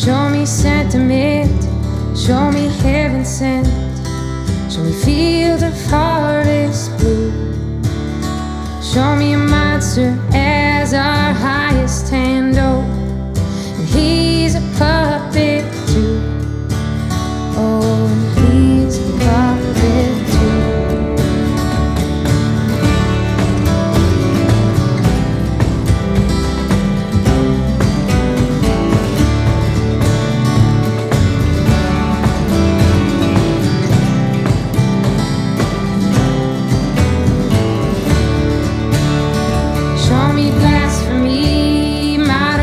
Show me sentiment, show me heaven sent. Show me field of harvest blue. Show me a monster as our highest hand.